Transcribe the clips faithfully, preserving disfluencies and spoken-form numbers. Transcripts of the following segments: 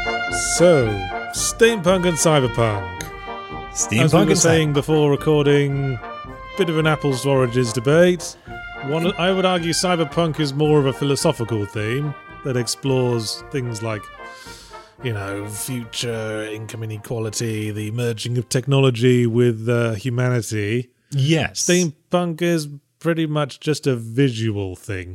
So, steampunk and cyberpunk. Steampunk As we were and saying before recording, bit of an apples to oranges debate. One, I would argue cyberpunk is more of a philosophical theme that explores things like, you know, future income inequality, the merging of technology with uh, humanity. Yes. Steampunk is pretty much just a visual thing.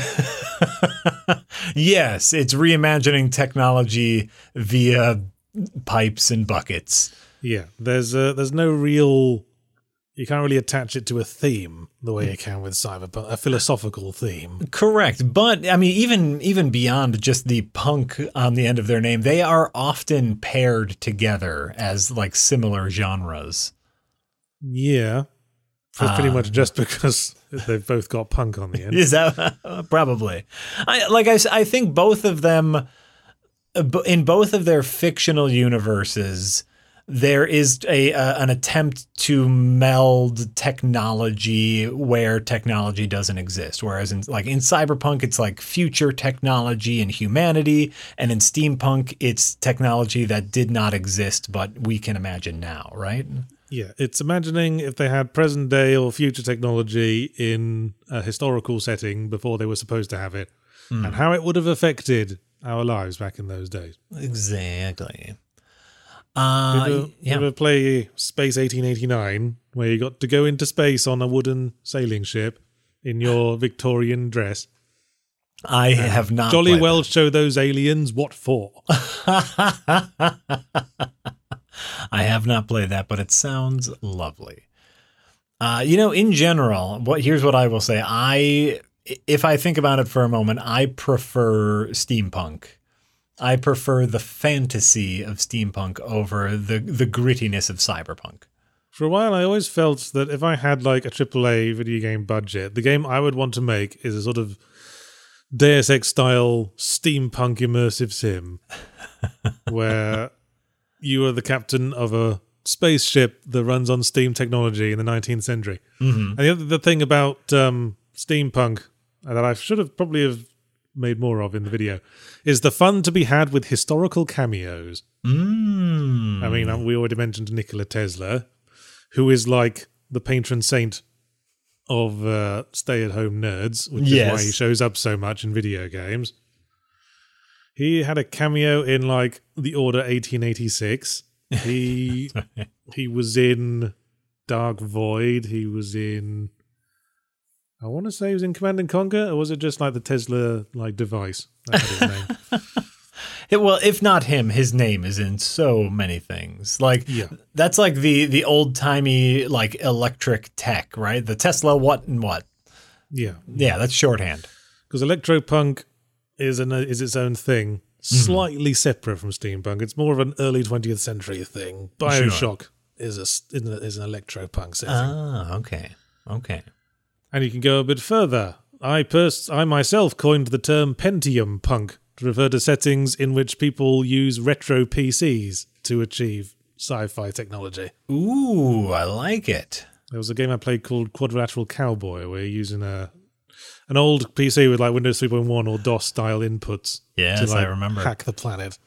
Yes, it's reimagining technology via pipes and buckets. Yeah, there's uh, there's no real. You can't really attach it to a theme the way you can with cyberpunk, a philosophical theme. Correct. But, I mean, even even beyond just the punk on the end of their name, they are often paired together as, like, similar genres. Yeah. For pretty Uh, much just because they've both got punk on the end. Is that probably? I like I, s- I think both of them, uh, b- in both of their fictional universes, there is a uh, an attempt to meld technology where technology doesn't exist. Whereas in like in cyberpunk, it's like future technology and humanity, and in steampunk, it's technology that did not exist but we can imagine now, right? Yeah, it's imagining if they had present day or future technology in a historical setting before they were supposed to have it, and how it would have affected our lives back in those days. Exactly. Uh, Did you yeah. ever play Space eighteen eighty-nine, where you got to go into space on a wooden sailing ship in your Victorian dress? I have not. Jolly played well show those aliens what for. I have not played that, but it sounds lovely. Uh, you know, in general, what here's what I will say. I, if I think about it for a moment, I prefer steampunk. I prefer the fantasy of steampunk over the, the grittiness of cyberpunk. For a while, I always felt that if I had like a triple A video game budget, the game I would want to make is a sort of Deus Ex style steampunk immersive sim where you are the captain of a spaceship that runs on steam technology in the nineteenth century. Mm-hmm. And the other the thing about um, steampunk that I should have probably have made more of in the video is the fun to be had with historical cameos. Mm. I mean, we already mentioned Nikola Tesla, who is like the patron saint of uh, stay-at-home nerds, which Yes. is why he shows up so much in video games. He had a cameo in like The Order eighteen eighty-six. He he was in Dark Void. He was in. I want to say he was in Command and Conquer, or was it just like the Tesla like device? That had his name. It- well, if not him, his name is in so many things. Like Yeah. that's like the the old timey like electric tech, right? The Tesla what and what. Yeah, Yeah, that's shorthand. because electropunk is an is its own thing, slightly separate from steampunk. It's more of an early twentieth century thing. Bioshock is a s- is an electropunk setting. Ah, okay, okay. And you can go a bit further. I pers- I myself coined the term Pentium punk to refer to settings in which people use retro P Cs to achieve sci-fi technology. Ooh, I like it. There was a game I played called Quadrilateral Cowboy, where you're using a an old P C with like Windows three point one or DOS style inputs Yes, to like I remember. hack the planet.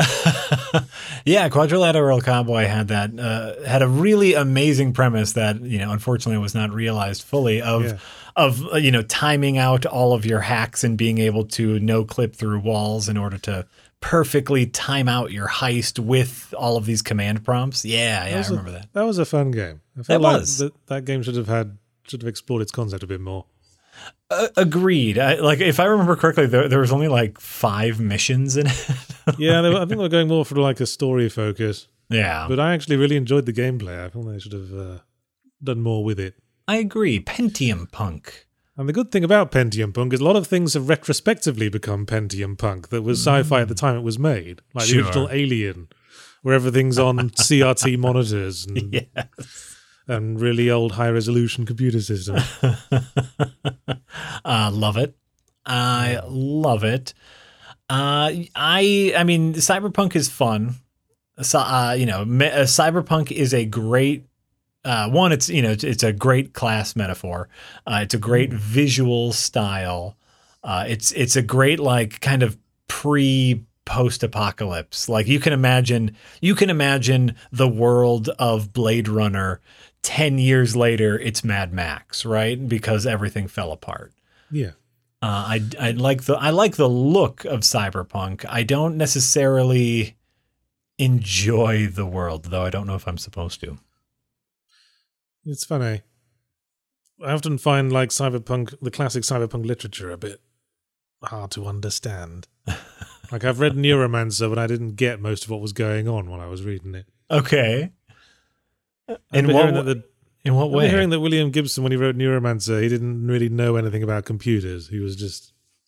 Yeah, Quadrilateral Cowboy had that uh, had a really amazing premise that you know unfortunately was not realized fully of Yeah. of uh, you know timing out all of your hacks and being able to no clip through walls in order to perfectly time out your heist with all of these command prompts. Yeah, yeah, I was a- remember that. That was a fun game. I felt It like was. That, that game should have had should have explored its concept a bit more. Uh, agreed. I, like if I remember correctly, there, there was only like five missions in it. Yeah, they were, I think they were going more for like a story focus. Yeah, But I actually really enjoyed the gameplay. I thought they should have uh, done more with it. I agree. Pentium Punk. And the good thing about Pentium Punk is a lot of things have retrospectively become Pentium Punk that was sci-fi at the time it was made. Like Sure. the original Alien, where everything's on C R T monitors and, Yeah. and really old high-resolution computer systems. Uh, love it. I love it. Uh, I I mean, cyberpunk is fun. So, uh, you know, me, uh, cyberpunk is a great uh, one. It's you know, it's, it's a great class metaphor. Uh, it's a great visual style. Uh, it's it's a great like kind of pre post-apocalypse. Like you can imagine, you can imagine the world of Blade Runner ten years later, it's Mad Max, right? Because everything fell apart. Yeah. Uh, I, I like the I like the look of cyberpunk. I don't necessarily enjoy the world, though. I don't know if I'm supposed to. It's funny. I often find like cyberpunk, the classic cyberpunk literature, a bit hard to understand. Like I've read Neuromancer, but I didn't get most of what was going on while I was reading it. Okay. In what, that the, in what way? I'm hearing that William Gibson, when he wrote Neuromancer, he didn't really know anything about computers. He was just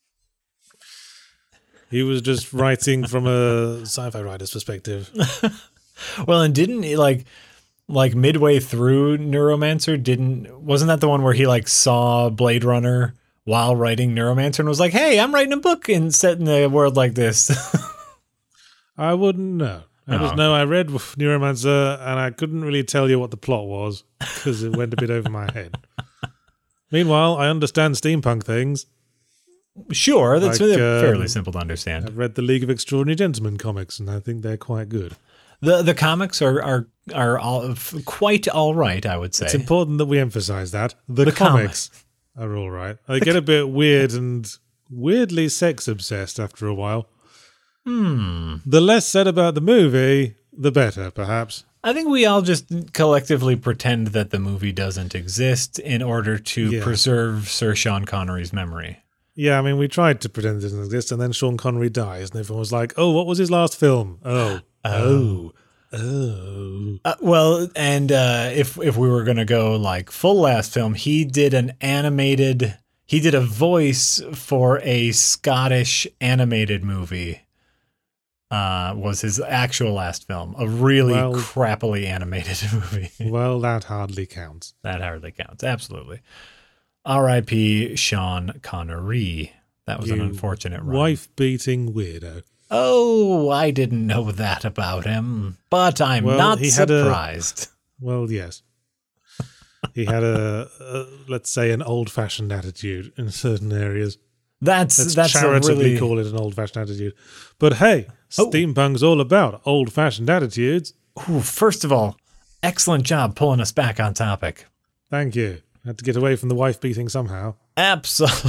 he was just writing from a sci-fi writer's perspective. Well, and didn't he, like like midway through Neuromancer, didn't wasn't that the one where he like saw Blade Runner while writing Neuromancer and was like, "Hey, I'm writing a book and set in a world like this." I wouldn't know. I just know I read Neuromancer and I couldn't really tell you what the plot was because it went a bit over my head. Meanwhile, I understand steampunk things. Sure, that's like, fairly um, simple to understand. I've read the League of Extraordinary Gentlemen comics and I think they're quite good. The the comics are are are all quite all right, I would say. It's important that we emphasize that. The, the comics com- are all right. They the get a bit weird and weirdly sex obsessed after a while. Hmm. The less said about the movie, the better, perhaps. I think we all just collectively pretend that the movie doesn't exist in order to yeah. preserve Sir Sean Connery's memory. Yeah, I mean, we tried to pretend it doesn't exist, and then Sean Connery dies, and everyone was like, oh, what was his last film? Oh. Oh. Oh. Uh, well, and uh, if if we were going to go like full last film, he did an animated, he did a voice for a Scottish animated movie. Uh, was his actual last film, a really well, crappily animated movie. Well, that hardly counts. That hardly counts, absolutely. R I P Sean Connery. That was you an unfortunate run. Wife-beating weirdo. Oh, I didn't know that about him, but I'm well, not he surprised. Had a, well, yes. He had a, a, let's say, an old-fashioned attitude in certain areas. That's Let's that's charitably really... call it an old-fashioned attitude. But hey, oh. Steampunk's all about old-fashioned attitudes. Ooh, first of all, excellent job pulling us back on topic. Thank you. I had to get away from the wife beating somehow. Absolutely.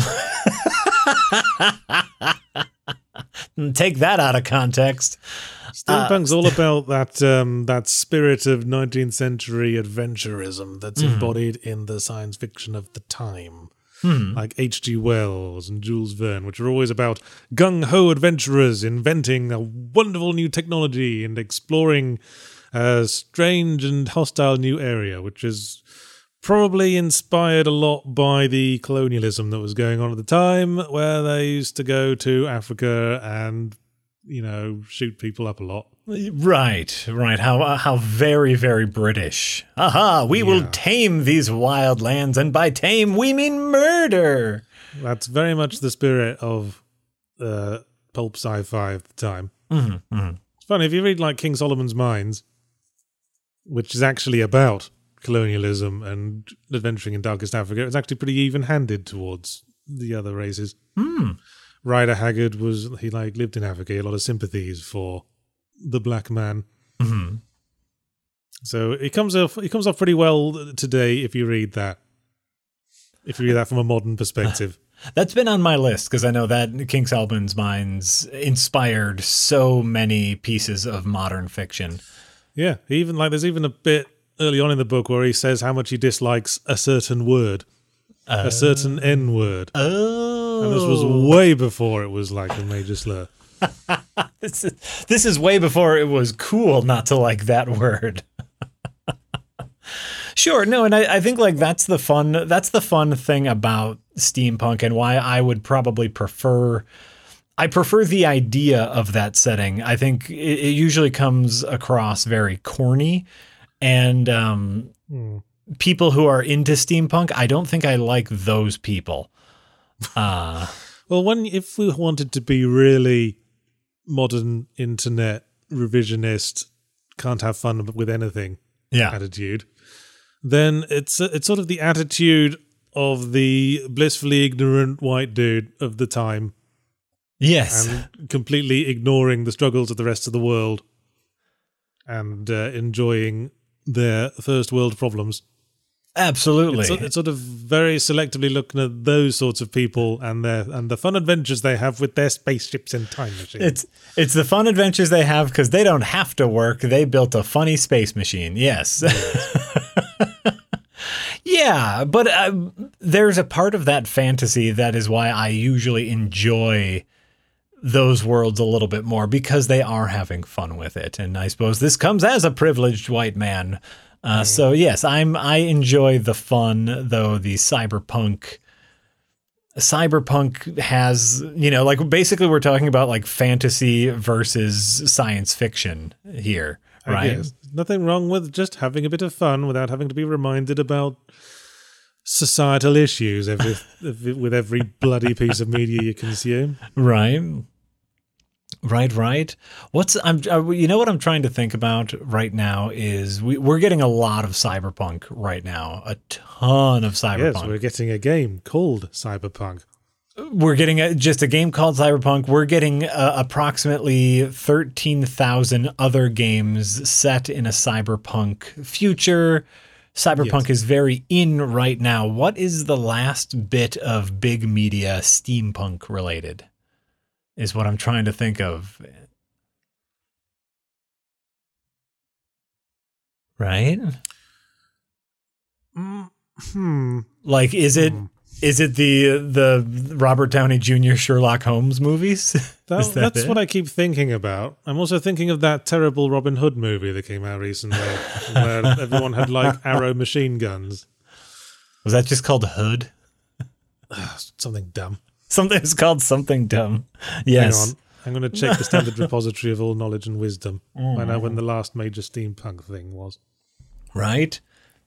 Take that out of context. Steampunk's uh, all about that um, that spirit of nineteenth century adventurism that's mm. embodied in the science fiction of the time. Hmm. Like H G Wells and Jules Verne, which are always about gung-ho adventurers inventing a wonderful new technology and exploring a strange and hostile new area, which is probably inspired a lot by the colonialism that was going on at the time, where they used to go to Africa and, you know, shoot people up a lot. Right, right. How uh, how very, very British. Aha, we yeah. will tame these wild lands, and by tame, we mean murder. That's very much the spirit of uh, pulp sci-fi at the time. Mm-hmm, mm-hmm. It's funny, if you read, like, King Solomon's Mines, which is actually about colonialism and adventuring in darkest Africa, it's actually pretty even-handed towards the other races. Mm. Rider Haggard was, he, like, lived in Africa, he had a lot of sympathies for the black man. Mm-hmm. So it comes off it comes off pretty well today if you read that. If you read that from a modern perspective. That's been on my list because I know that King Solomon's Mines inspired so many pieces of modern fiction. Yeah, even like there's even a bit early on in the book where he says how much he dislikes a certain word. Uh, a certain N word. Oh. And this was way before it was like a major slur. this is this is way before it was cool not to like that word. Sure, no, and I, I think like that's the fun that's the fun thing about steampunk and why I would probably prefer I prefer the idea of that setting. I think it, it usually comes across very corny, and um, mm. people who are into steampunk, I don't think I like those people. Uh well, when if we wanted to be really modern internet revisionist, can't have fun with anything yeah. attitude, then it's it's sort of the attitude of the blissfully ignorant white dude of the time Yes. and completely ignoring the struggles of the rest of the world and uh, enjoying their first world problems. Absolutely. It's, it's sort of very selectively looking at those sorts of people and their and the fun adventures they have with their spaceships and time machines. It's it's the fun adventures they have because they don't have to work. They built a funny space machine. Yes. Yeah, but uh, there's a part of that fantasy that is why I usually enjoy those worlds a little bit more, because they are having fun with it. And I suppose this comes as a privileged white man. Uh, mm. So yes, I'm I enjoy the fun, though the cyberpunk cyberpunk has, you know, like basically we're talking about like fantasy versus science fiction here, right? I guess. Nothing wrong with just having a bit of fun without having to be reminded about societal issues every, with every bloody piece of media you consume. Right. Right, right. What's I'm uh, you know what I'm trying to think about right now is we, we're getting a lot of cyberpunk right now, a ton of cyberpunk. Yes, we're getting a game called Cyberpunk. We're getting a, just a game called Cyberpunk. We're getting uh, approximately thirteen thousand other games set in a cyberpunk future. Cyberpunk yes. is very in right now. What is the last bit of big media steampunk related? Is what I'm trying to think of. Right? Hmm. Like, is it hmm. is it the the Robert Downey Junior Sherlock Holmes movies? That, that that's it? what I keep thinking about. I'm also thinking of that terrible Robin Hood movie that came out recently, where everyone had like arrow machine guns. Was that just called Hood? Something dumb. Something is called something dumb. Yes. Hang on. I'm going to check the standard repository of all knowledge and wisdom. Mm. I know when the last major steampunk thing was. Right?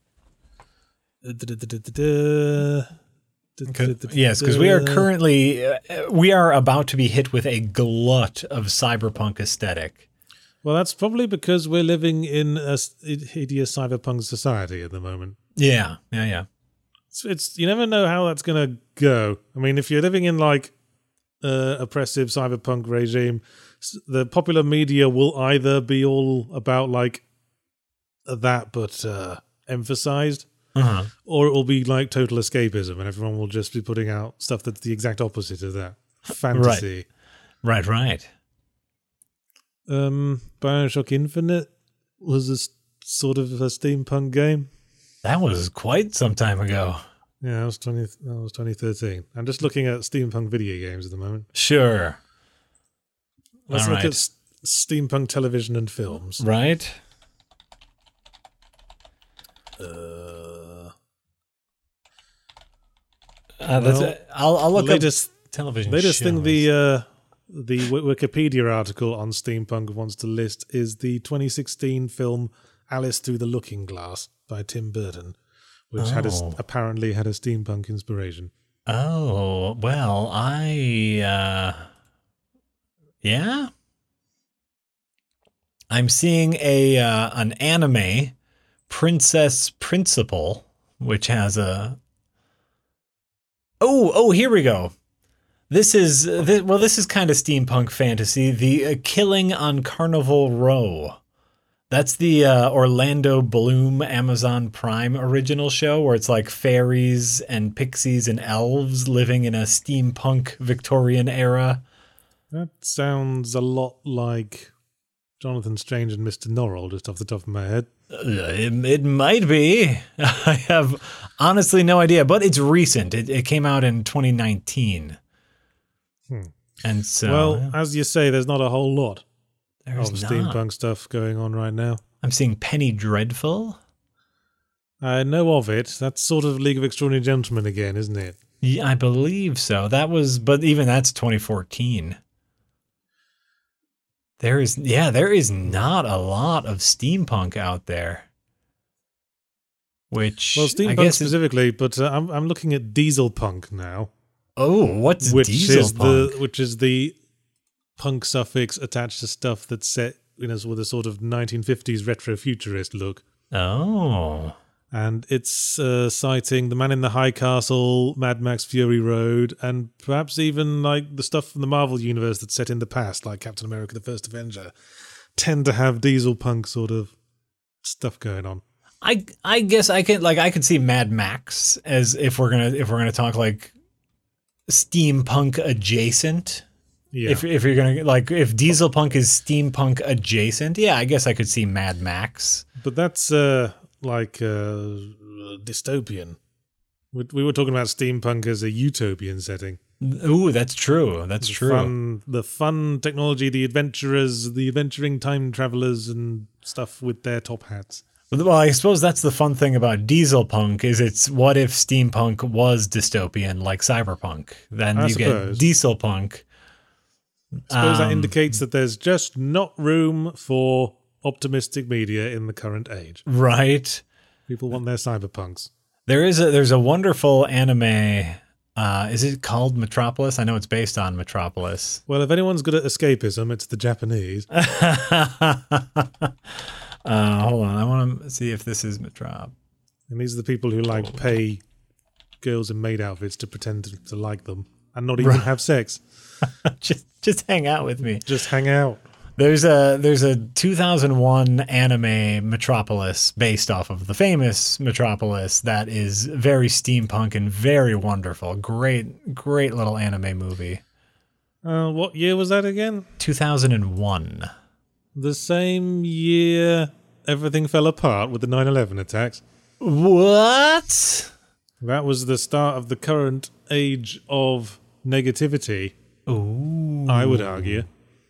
Yes, because we are currently, uh, we are about to be hit with a glut of cyberpunk aesthetic. Well, that's probably because we're living in a hideous cyberpunk society at the moment. Yeah, yeah, yeah. It's, it's you never know how that's going to go. I mean, if you're living in like uh, oppressive cyberpunk regime, the popular media will either be all about like that, but uh, emphasized, uh-huh. or it will be like total escapism, and everyone will just be putting out stuff that's the exact opposite of that fantasy. Right, right, right. Um, BioShock Infinite was a sort of a steampunk game. That was quite some time ago. Yeah, that was twenty. That was twenty thirteen. I'm just looking at steampunk video games at the moment. Sure. Let's All look right. at s- steampunk television and films. Right. Uh, uh, that's well, it. I'll, I'll look latest, up television latest shows. thing the uh, the w- Wikipedia article on steampunk wants to list is the twenty sixteen film Alice Through the Looking Glass by Tim Burton, which oh. had a, apparently had a steampunk inspiration. Oh, well, I, uh, yeah. I'm seeing a uh, an anime, Princess Principal, which has a, oh, oh, here we go. This is, this, well, this is kind of steampunk fantasy, the uh, Killing on Carnival Row. That's the uh, Orlando Bloom Amazon Prime original show where it's like fairies and pixies and elves living in a steampunk Victorian era. That sounds a lot like Jonathan Strange and Mister Norrell, just off the top of my head. Uh, it, it might be. I have honestly no idea, but it's recent. It, it came out in twenty nineteen. Hmm. And so, well, as you say, there's not a whole lot. There's of not. steampunk stuff going on right now. I'm seeing Penny Dreadful. I know of it. That's sort of League of Extraordinary Gentlemen again, isn't it? Yeah, I believe so. That was, but even that's twenty fourteen. There is, yeah, there is not a lot of steampunk out there. Which, well, steampunk I guess specifically, it, but uh, I'm I'm looking at dieselpunk now. Oh, what's which dieselpunk? Is the, which is the punk suffix attached to stuff that's set, you know, with a sort of nineteen fifties retrofuturist look. Oh. And it's uh, citing The Man in the High Castle, Mad Max Fury Road, and perhaps even like the stuff from the Marvel universe that's set in the past, like Captain America: The First Avenger, tend to have diesel punk sort of stuff going on. I I guess I could like I could see Mad Max as if we're gonna if we're gonna talk like steampunk adjacent. Yeah. If if you're gonna like if diesel punk is steampunk adjacent, yeah, I guess I could see Mad Max. But that's uh, like uh, dystopian. We, we were talking about steampunk as a utopian setting. Ooh, that's true. That's the true. Fun, the fun technology, the adventurers, the adventuring time travelers and stuff with their top hats. Well, I suppose that's the fun thing about diesel punk is it's what if steampunk was dystopian like cyberpunk? Then I you suppose. get diesel punk. I suppose Um, that indicates that there's just not room for optimistic media in the current age. Right. People want their cyberpunks. There is a there's a wonderful anime. Uh, is it called Metropolis? I know it's based on Metropolis. Well, if anyone's good at escapism, it's the Japanese. Uh, hold on, I want to see if this is Metrop. And these are the people who like pay girls in maid outfits to pretend to, to like them and not even Right. have sex. just just hang out with me. Just hang out. There's a there's a two thousand one anime Metropolis based off of the famous Metropolis that is very steampunk and very wonderful. Great great little anime movie. Uh, what year was that again? two thousand one. The same year everything fell apart with the nine eleven attacks. What? That was the start of the current age of negativity, Ooh. I would argue.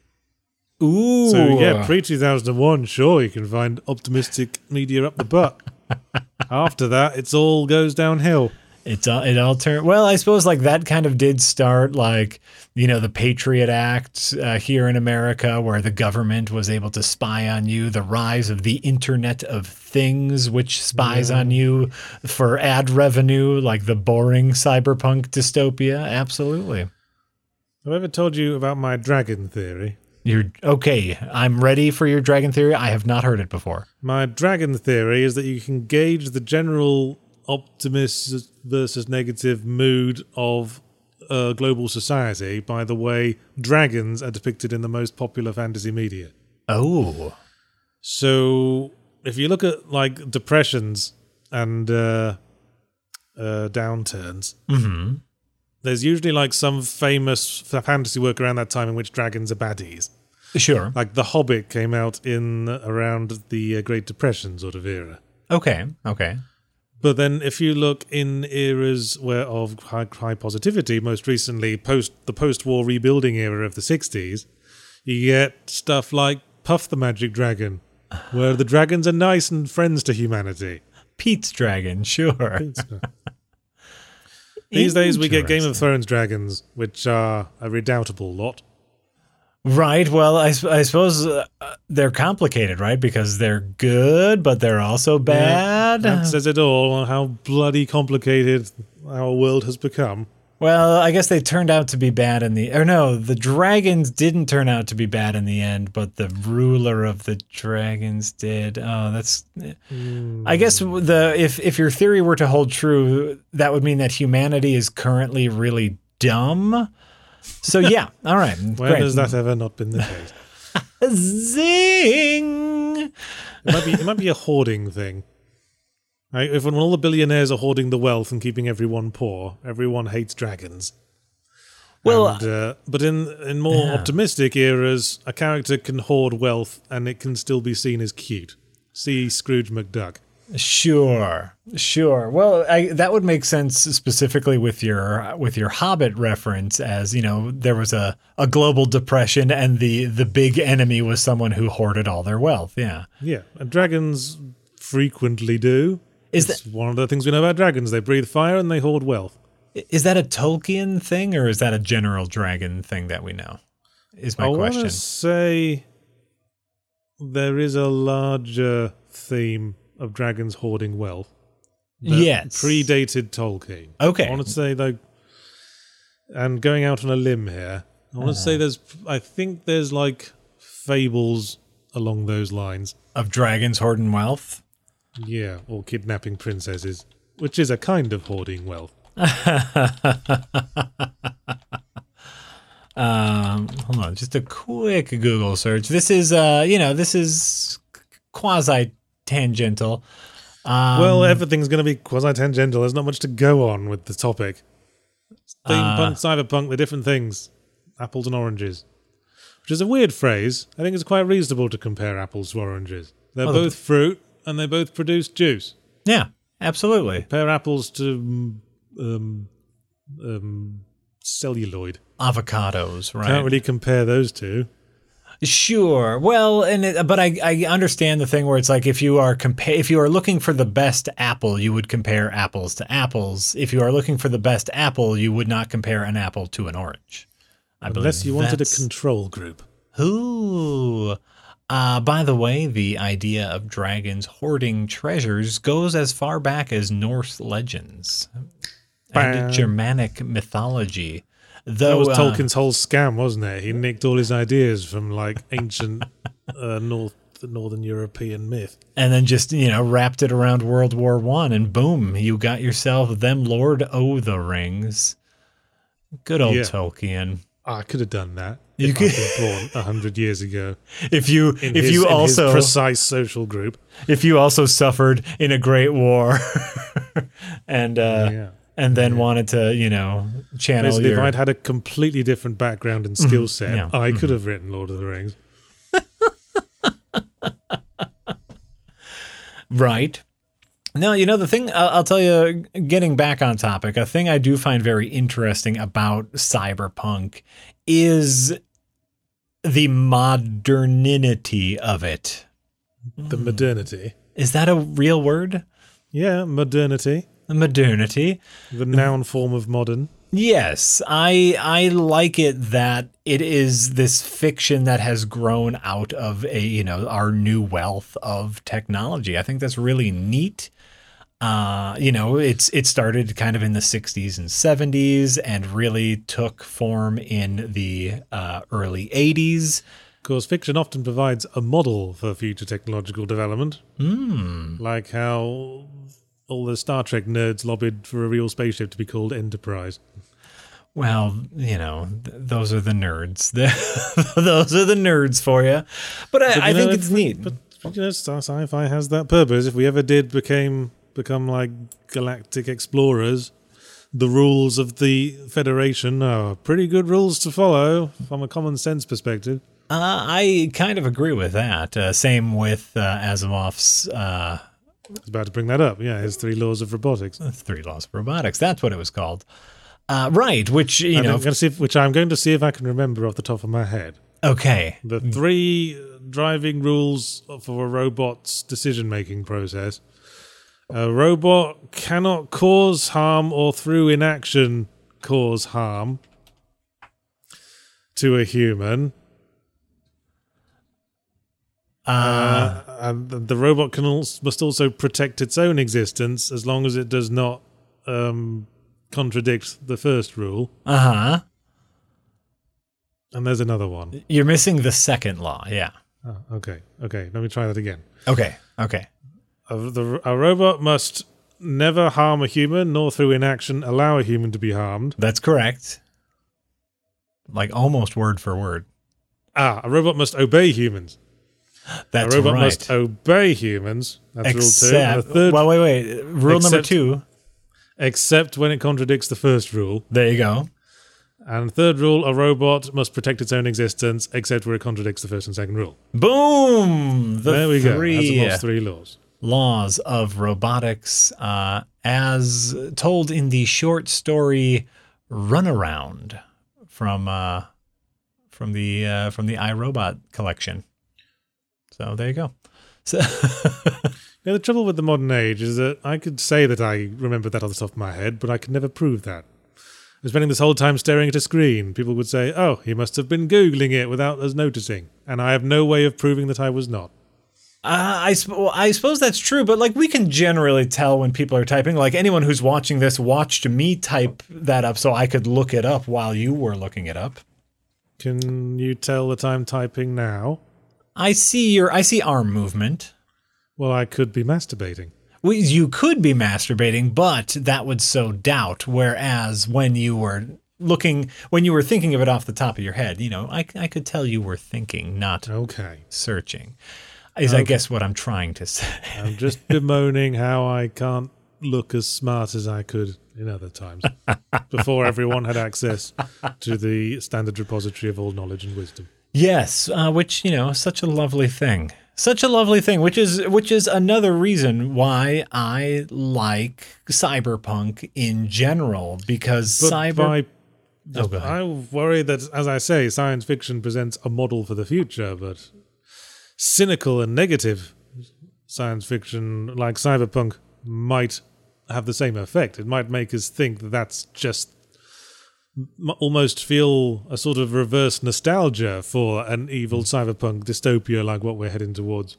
Ooh. So, yeah, pre two thousand one, sure, you can find optimistic media up the butt. After that, it's all goes downhill. It's all, it all turned well. I suppose like that kind of did start like you know the Patriot Act uh, here in America, where the government was able to spy on you. The rise of the Internet of Things, which spies Yeah. on you for ad revenue, like the boring cyberpunk dystopia. Absolutely. Have I ever told you about my dragon theory? You're okay. I'm ready for your dragon theory. I have not heard it before. My dragon theory is that you can gauge the general optimist versus negative mood of uh, global society by the way dragons are depicted in the most popular fantasy media. Oh. So if you look at like depressions and uh, uh, downturns, Mm-hmm. there's usually like some famous f- fantasy work around that time in which dragons are baddies. Sure. Like The Hobbit came out in around the uh, Great Depression sort of era. Okay. Okay. But then if you look in eras where of high, high positivity, most recently post the post-war rebuilding era of the sixties, you get stuff like Puff the Magic Dragon, where the dragons are nice and friends to humanity. Pete's dragon. Sure. These days we get Game of Interesting. Thrones dragons, which are a redoubtable lot. Right. Well, I, s- I suppose uh, they're complicated, right? Because they're good, but they're also bad. That says it all on how bloody complicated our world has become. Well, I guess they turned out to be bad in the... Or no, the dragons didn't turn out to be bad in the end, but the ruler of the dragons did. Oh, that's... I guess the if, if your theory were to hold true, that would mean that humanity is currently really dumb. So, yeah. All right. When Great. has that ever not been the case? Zing! It might be, it might be a hoarding thing. Right? If when all the billionaires are hoarding the wealth and keeping everyone poor, everyone hates dragons. Well, And, uh, but in in more yeah. optimistic eras, a character can hoard wealth and it can still be seen as cute. See Scrooge McDuck. Sure, sure. Well, I, that would make sense specifically with your with your Hobbit reference, as you know, there was a, a global depression, and the the big enemy was someone who hoarded all their wealth. Yeah, Yeah, and dragons frequently do. is It's that one of the things we know about dragons. They breathe fire and they hoard wealth. is that a Tolkien thing, or is that a general dragon thing that we know? Is my I want question. to say there is a larger theme of dragons hoarding wealth. that Yes. predated Tolkien. Okay. I want to say though, and going out on a limb here, I want to Uh-huh. say there's, I think there's like fables along those lines. Of dragons hoarding wealth. Yeah, or kidnapping princesses, which is a kind of hoarding wealth. um, hold on, just a quick Google search. This is, uh, you know, this is quasi tangential. Um, well, everything's going to be quasi-tangential. There's not much to go on with the topic. Steampunk, uh, cyberpunk, they're different things. Apples and oranges. Which is a weird phrase. I think it's quite reasonable to compare apples to oranges. They're well, both the, fruit, and they both produce juice. Yeah, absolutely. Compare apples to um, um, celluloid. Avocados, right? Can't really compare those two. Sure. Well, and it, but I, I understand the thing where it's like if you are compa- if you are looking for the best apple, you would compare apples to apples. If you are looking for the best apple, you would not compare an apple to an orange. I Unless you wanted a control group. Ooh. Uh, by the way, the idea of dragons hoarding treasures goes as far back as Norse legends Bam. and Germanic mythology. Though, that was uh, Tolkien's whole scam, wasn't it? He nicked all his ideas from like ancient uh, North Northern European myth, and then just you know wrapped it around World War One, and boom, you got yourself them Lord o' the Rings. Good old yeah. Tolkien. Oh, I could have done that. You if could I'd been born a hundred years ago. If you in if his, you in also his precise social group. If you also suffered in a great war, and. Uh, yeah. And then yeah. wanted to, you know, channel Basically, your... if I'd had a completely different background and skill set, yeah. I mm-hmm. could have written Lord of the Rings. Right. No, you know, the thing, I'll, I'll tell you, getting back on topic, a thing I do find very interesting about cyberpunk is the modernity of it. The modernity? Is that a real word? Yeah, modernity. Modernity. The noun form of modern. Yes, I I like it that it is this fiction that has grown out of a you know our new wealth of technology. I think that's really neat. Uh, you know, it's it started kind of in the sixties and seventies and really took form in the uh, early eighties. Of course, fiction often provides a model for future technological development, mm. like how all the Star Trek nerds lobbied for a real spaceship to be called Enterprise. Well, you know, th- those are the nerds. Those are the nerds for you. But I, but, I know, think it's neat. But you know, sci-fi has that purpose. If we ever did became become like galactic explorers, the rules of the Federation are pretty good rules to follow from a common sense perspective. Uh, I kind of agree with that. Uh, same with uh, Asimov's... Uh, I was about to bring that up. Yeah, his three laws of robotics. Three laws of robotics. That's what it was called. Uh, right, which, you and know... I'm gonna see if, which I'm going to see if I can remember off the top of my head. Okay. The three driving rules for a robot's decision-making process. A robot cannot cause harm or through inaction cause harm to a human. Uh, uh, and the robot can also, must also protect its own existence as long as it does not um, contradict the first rule. Uh-huh. And there's another one. You're missing the second law, yeah. Oh, okay, okay. Let me try that again. Okay, okay. A, the, a robot must never harm a human, nor through inaction allow a human to be harmed. That's correct. Like almost word for word. Ah, a robot must obey humans. That's a robot right. must obey humans. That's except, rule two. And third, well, wait, wait. Rule except, number two. Except when it contradicts the first rule. There you go. And third rule, a robot must protect its own existence, except where it contradicts the first and second rule. Boom! The there we three go. Asimov's three laws. Laws of robotics, uh, as told in the short story "Runaround" from uh, from the uh, from the iRobot collection. So there you go. So yeah, the trouble with the modern age is that I could say that I remember that off the top of my head, but I could never prove that. I was spending this whole time staring at a screen. People would say, oh, he must have been Googling it without us noticing. And I have no way of proving that I was not. Uh, I, sp- well, I suppose that's true, but like we can generally tell when people are typing. Like anyone who's watching this watched me type that up so I could look it up while you were looking it up. Can you tell that I'm typing now? I see your I see arm movement. Well, I could be masturbating. Well, you could be masturbating, but that would sow doubt. Whereas when you were looking, when you were thinking of it off the top of your head, you know, I, I could tell you were thinking, not Okay. searching. Is Okay. I guess what I'm trying to say. I'm just bemoaning how I can't look as smart as I could in other times, before everyone had access to the standard repository of all knowledge and wisdom. Yes, uh, which, you know, such a lovely thing. Such a lovely thing, which is which is another reason why I like cyberpunk in general, because But cyber. by, Oh, go ahead. I worry that, as I say, science fiction presents a model for the future, but cynical and negative science fiction like cyberpunk might have the same effect. It might make us think that that's just m- almost feel a sort of reverse nostalgia for an evil cyberpunk dystopia like what we're heading towards.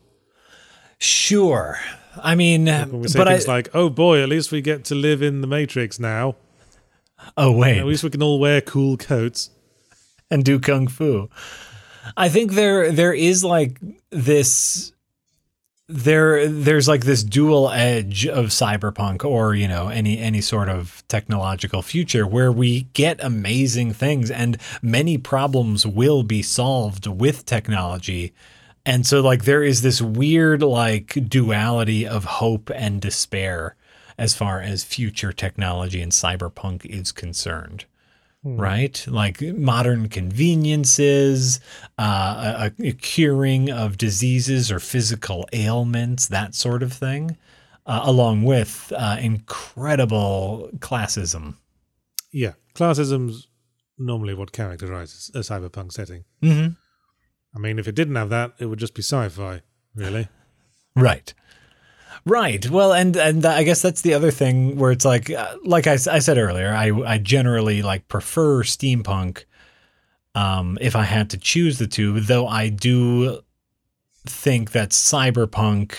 Sure, I mean, When we say but I. things like, oh boy, at least we get to live in the Matrix now. Oh wait, At least we can all wear cool coats. and do kung fu. I think there there is like this there there's like this dual edge of cyberpunk, or you know, any any sort of technological future where we get amazing things and many problems will be solved with technology. And so like there is this weird like duality of hope and despair as far as future technology and cyberpunk is concerned. Right? Like modern conveniences, uh, a, a curing of diseases or physical ailments, that sort of thing, uh, along with uh, incredible classism. Yeah, classism's normally what characterizes a cyberpunk setting. Mm-hmm. I mean, if it didn't have that, it would just be sci-fi, really. Right. Right. Well, and and I guess that's the other thing where it's like, uh, like I, I said earlier, I I generally like prefer steampunk um, if I had to choose the two, though I do think that cyberpunk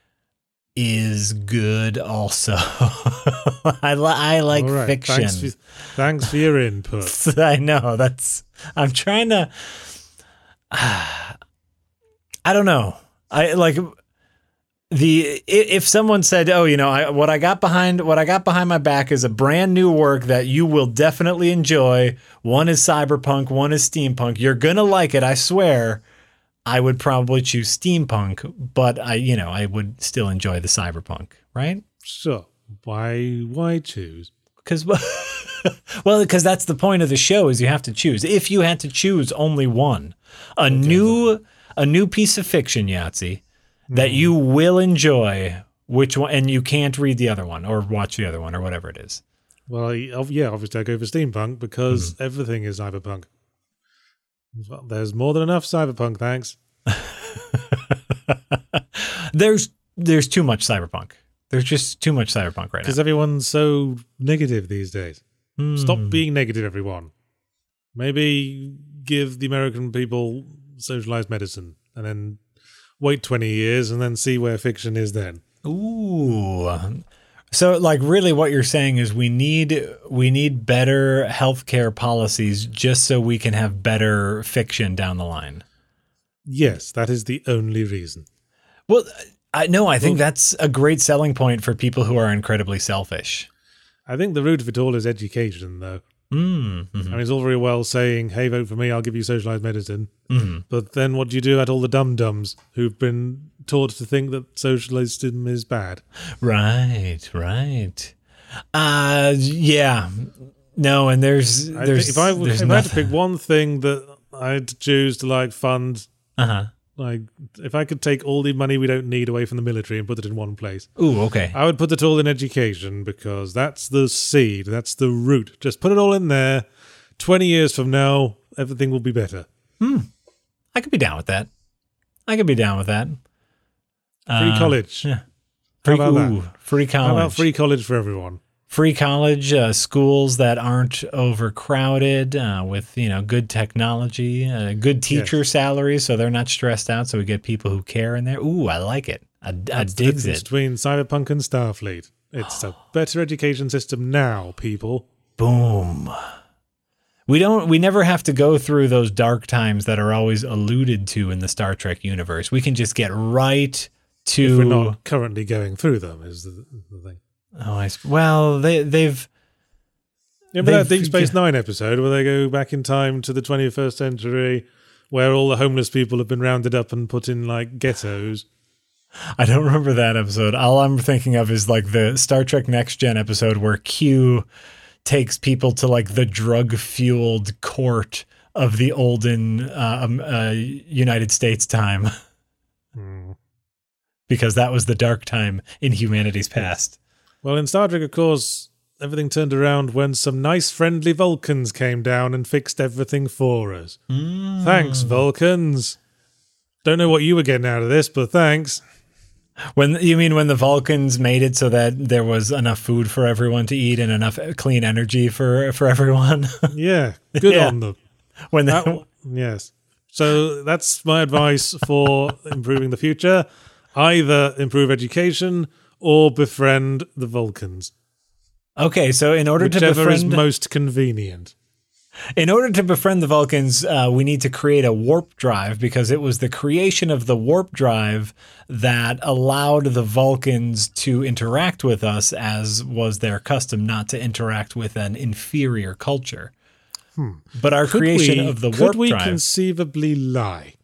is good also. I, li- I like All right, fiction. Thanks for, thanks for your input. I know that's, I'm trying to, I don't know. I like the, if someone said, oh, you know, I, what I got behind, what I got behind my back is a brand new work that you will definitely enjoy. One is cyberpunk, one is steampunk. You're going to like it. I swear. I would probably choose steampunk, but I, you know, I would still enjoy the cyberpunk, right? Sure. Why, why choose? Because, well, because that's the point of the show is you have to choose. If you had to choose only one, a new, a new piece of fiction, Yahtzee, that you will enjoy, which one, and you can't read the other one or watch the other one or whatever it is. Well, yeah, obviously I go for steampunk because mm-hmm. everything is cyberpunk. Well, there's more than enough cyberpunk, thanks. there's there's too much cyberpunk. There's just too much cyberpunk right now. Because everyone's so negative these days. Mm. Stop being negative, everyone. Maybe give the American people socialized medicine and then wait twenty years and then see where fiction is then. Ooh. So, like, really what you're saying is we need we need better healthcare policies just so we can have better fiction down the line. Yes, that is the only reason. Well, I no, I think well, that's a great selling point for people who are incredibly selfish. I think the root of it all is education, though. Mm, mm-hmm. I mean, it's all very well saying, hey, vote for me, I'll give you socialized medicine. Mm-hmm. But then what do you do at all the dum-dums who've been taught to think that socialism is bad? Right, right. Uh, yeah. No, and there's... there's if I, there's if I had to pick one thing that I'd choose to, like, fund... Uh-huh. Like, if I could take all the money we don't need away from the military and put it in one place. Ooh, okay. I would put it all in education because that's the seed, that's the root. Just put it all in there. twenty years from now, everything will be better. Hmm. I could be down with that. I could be down with that. Free uh, college. Yeah. Free, How about ooh, that? free college. How about free college for everyone? Free college, uh, schools that aren't overcrowded, uh, with, you know, good technology, uh, good teacher yes. salaries, so they're not stressed out. So we get people who care in there. Ooh, I like it. I, I digs the it. Between Cyberpunk and Starfleet, it's a better education system now, people. Boom. We don't. We never have to go through those dark times that are always alluded to in the Star Trek universe. We can just get right to. If we're not currently going through them, is the, the thing. Oh, I sp- well, they they've. Remember that they've- Deep Space Nine episode where they go back in time to the twenty-first century, where all the homeless people have been rounded up and put in like ghettos? I don't remember that episode. All I'm thinking of is like the Star Trek Next Gen episode where Q takes people to like the drug-fueled court of the olden uh, um, uh, United States time. Mm. Because that was the dark time in humanity's past. Well, in Star Trek, of course, everything turned around when some nice friendly Vulcans came down and fixed everything for us. Mm. Thanks, Vulcans. Don't know what you were getting out of this, but thanks. When you mean when the Vulcans made it so that there was enough food for everyone to eat and enough clean energy for for everyone? Yeah, good Yeah. on them. when they, That- yes. So that's my advice for improving the future. Either improve education or befriend the Vulcans. okay, so in order to Whichever is befriend most convenient. in order to befriend the Vulcans, uh, we need to create a warp drive because it was the creation of the warp drive that allowed the Vulcans to interact with us as was their custom, not to interact with an inferior culture. But our Could creation we, of the could warp we drive. conceivably lie?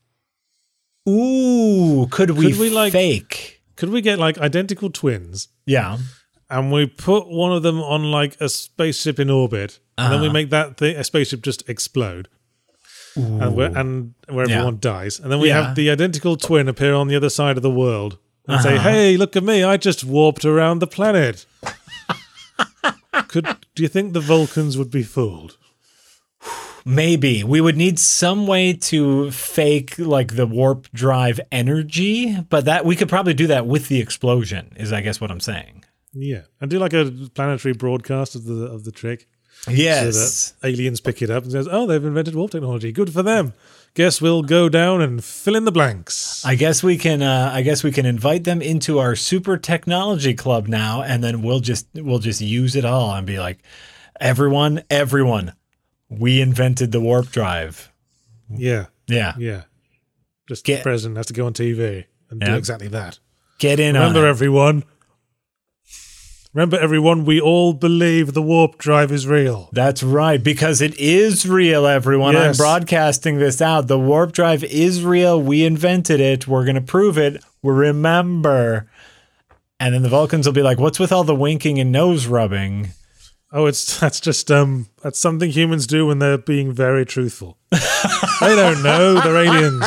Ooh, could we, Could we, like- fake? Could we get like identical twins Yeah. and we put one of them on like a spaceship in orbit and then we Uh-huh. make that thing, a spaceship just explode and where, and where Yeah. everyone dies. And then we Yeah. have the identical twin appear on the other side of the world and say, Uh-huh. hey, look at me, I just warped around the planet. Could do you think the Vulcans would be fooled? Maybe we would need some way to fake like the warp drive energy, but that we could probably do that with the explosion. Is I guess what I'm saying. Yeah, and do like a planetary broadcast of the of the trick, Yes. so that aliens pick it up and says, "Oh, they've invented warp technology. Good for them. Guess we'll go down and fill in the blanks." I guess we can. Uh, I guess we can invite them into our super technology club now, and then we'll just we'll just use it all and be like, everyone, everyone, we invented the warp drive. Yeah, Yeah, yeah. Just Get- the president has to go on T V and do Yeah. exactly that. get in on Remember, it. everyone. Remember, everyone. We all believe the warp drive is real. That's right, because it is real, everyone. I'm Yes. broadcasting this out. The warp drive is real. We invented it. We're going to prove it. Remember. And then the Vulcans will be like, what's with all the winking and nose rubbing? Oh, it's that's just um that's something humans do when they're being very truthful. They don't know, they're aliens.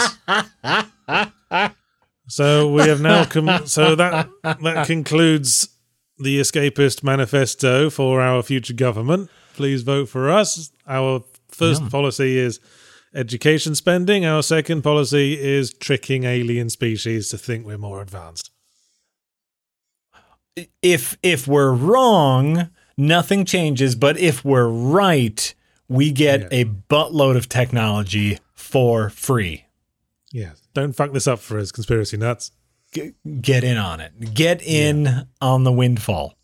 So we have now come. So that that concludes the Escapist Manifesto for our future government. Please vote for us. Our first Yeah. policy is education spending. Our second policy is tricking alien species to think we're more advanced. If if we're wrong, nothing changes. But if we're right, we get Yeah. a buttload of technology for free. Yeah, don't fuck this up for us, conspiracy nuts. G- get in on it. Get in on the windfall.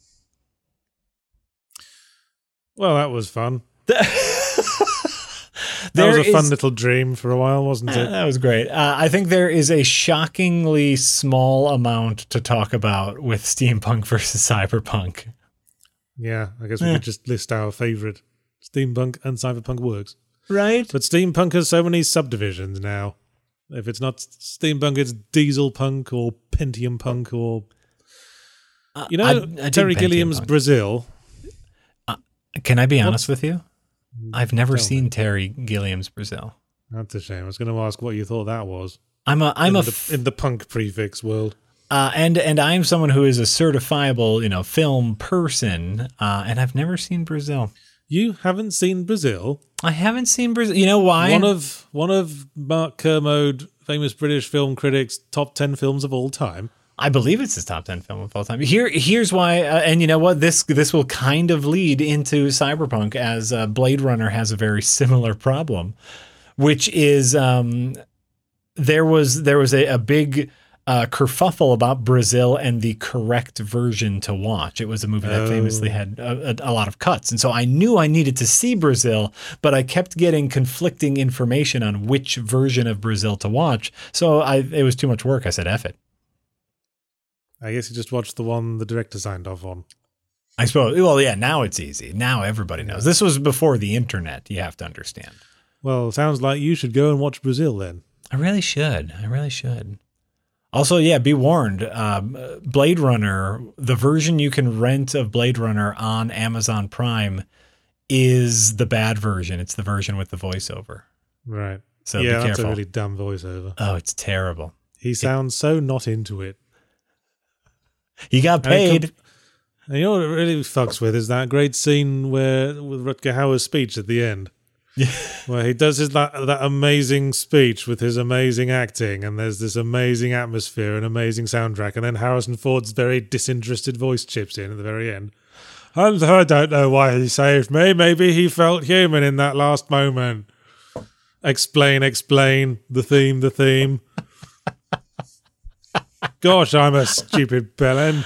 Well, that was fun. There That was a fun is- little dream for a while, wasn't Uh, it? that was great. Uh, I think there is a shockingly small amount to talk about with steampunk versus cyberpunk. Yeah, I guess we Yeah. could just list our favourite steampunk and cyberpunk works. Right? But steampunk has so many subdivisions now. If it's not steampunk, it's diesel punk or Pentium punk or you know I- I dig Terry Pentium Gilliam's punk. Brazil. Can I be honest with you? I've never Tell me. seen Terry Gilliam's Brazil. That's a shame. I was going to ask what you thought that was. I'm a I'm in a the, f- in the punk prefix world. uh, and and I'm someone who is a certifiable, you know, film person, uh, and I've never seen Brazil. You haven't seen Brazil? I haven't seen Brazil. You know why? One of one of Mark Kermode, famous British film critics, top ten films of all time. I believe it's his top ten film of all time. Here, here's why, uh, and you know what? This this will kind of lead into cyberpunk, as uh, Blade Runner has a very similar problem, which is um, there was there was a, a big uh, kerfuffle about Brazil and the correct version to watch. It was a movie that Oh. famously had a, a, a lot of cuts, and so I knew I needed to see Brazil, but I kept getting conflicting information on which version of Brazil to watch. So I it was too much work. I said, "F it." I guess you just watched the one the director signed off on. I suppose. Well, yeah, now it's easy. Now everybody knows. This was before the internet, you have to understand. Well, sounds like you should go and watch Brazil then. I really should. I really should. Also, yeah, be warned. Um, Blade Runner, the version you can rent of Blade Runner on Amazon Prime is the bad version. It's the version with the voiceover. Right. So yeah, be careful. that's a really dumb voiceover. Oh, it's terrible. He sounds so not into it. He got paid. And you know what it really fucks with is that great scene where with Rutger Hauer's speech at the end. Where he does his that, that amazing speech with his amazing acting, and there's this amazing atmosphere and amazing soundtrack, and then Harrison Ford's very disinterested voice chips in at the very end. And I don't know why he saved me. Maybe he felt human in that last moment. Explain, explain. The theme, the theme. Gosh, I'm a stupid bellend.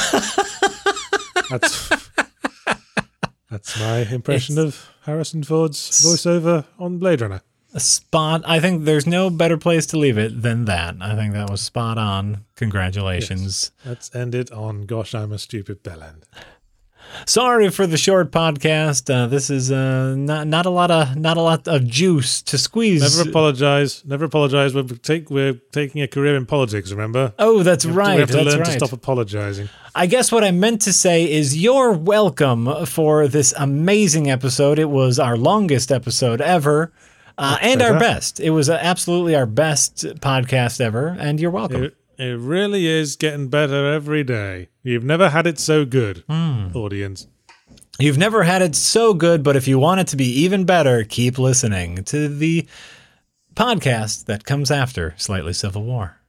That's that's my impression it's, of Harrison Ford's voiceover on Blade Runner. A spot. I think there's no better place to leave it than that. I think that was spot on. Congratulations. Yes. Let's end it on "Gosh, I'm a stupid bellend." Sorry for the short podcast. Uh, this is uh, not not a lot of not a lot of juice to squeeze. Never apologize. Never apologize. We're take we're taking a career in politics. Remember? Oh, that's we right. To, we have to that's learn right. to stop apologizing. I guess what I meant to say is you're welcome for this amazing episode. It was our longest episode ever, uh, and better. our best. It was uh, absolutely our best podcast ever, and you're welcome. It, it really is getting better every day. You've never had it so good, mm. audience. You've never had it so good, but if you want it to be even better, keep listening to the podcast that comes after Slightly Civil War.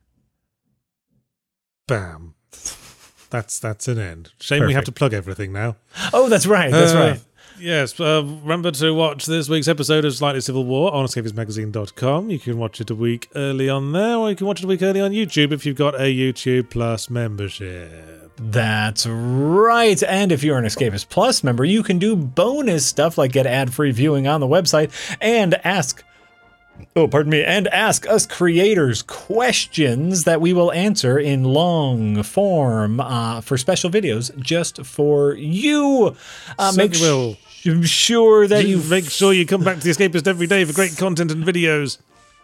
Bam. That's that's an end. Shame Perfect. We have to plug everything now. Oh, that's right. That's uh, right. Yes. Uh, remember to watch this week's episode of Slightly Civil War on escapist magazine dot com. You can watch it a week early on there, or you can watch it a week early on YouTube if you've got a YouTube Plus membership. That's right. And if you're an Escapist Plus member, you can do bonus stuff like get ad-free viewing on the website and ask Oh, pardon me, and ask us creators questions that we will answer in long form uh, for special videos just for you. Uh, make sh- will. sure that you, you make sure you come back to the Escapist every day for great content and videos.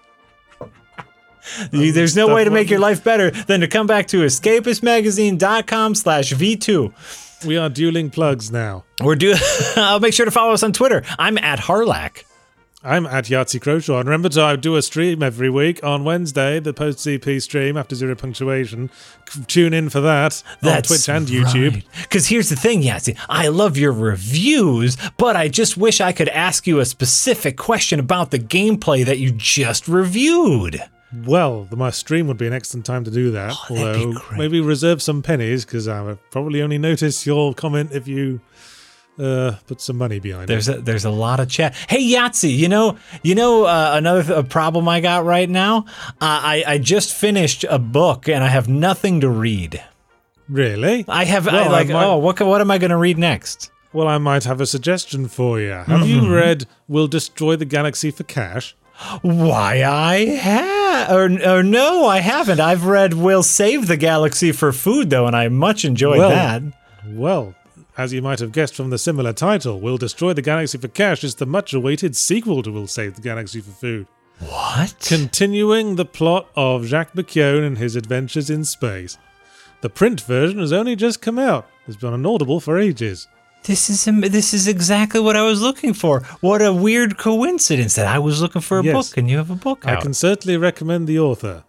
There's no way to make your life better than to come back to escapist magazine dot com slash V two. We are dueling plugs now. We're do. I'll make sure to follow us on Twitter. I'm at Harlack. I'm at Yahtzee Croshaw. And remember to I do a stream every week on Wednesday, the post-C P stream after zero punctuation. Tune in for that That's on Twitch and YouTube. Because here's the thing, Yahtzee. I love your reviews, but I just wish I could ask you a specific question about the gameplay that you just reviewed. Well, my stream would be an excellent time to do that. Oh, although maybe reserve some pennies, because I would probably only notice your comment if you uh, put some money behind there's it. A, there's a lot of chat. Hey, Yahtzee, you know, you know uh, another th- problem I got right now? Uh, I, I just finished a book, and I have nothing to read. Really? I have, well, I like, I might, oh, what, what am I going to read next? Well, I might have a suggestion for you. Have Mm-hmm. you read We'll Destroy the Galaxy for Cash? Why, I have, or, or no, I haven't. I've read We'll Save the Galaxy for Food, though, and I much enjoyed well, that. Well, as you might have guessed from the similar title, We'll Destroy the Galaxy for Cash is the much-awaited sequel to We'll Save the Galaxy for Food. What? Continuing the plot of Jacques McKeown and his adventures in space. The print version has only just come out. It's been on Audible for ages. This is this is exactly what I was looking for. What a weird coincidence that I was looking for a Yes. book and you have a book out. I can certainly recommend the author.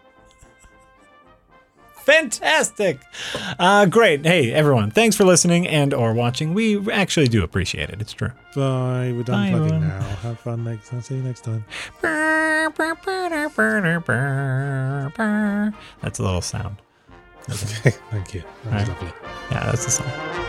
Fantastic. Uh, great. Hey, everyone. Thanks for listening and or watching. We actually do appreciate it. It's true. Bye. We're done Bye, plugging everyone. now. Have fun next time. See you next time. That's a little sound. Okay. Thank you. That was Right. lovely. Yeah, that's the song.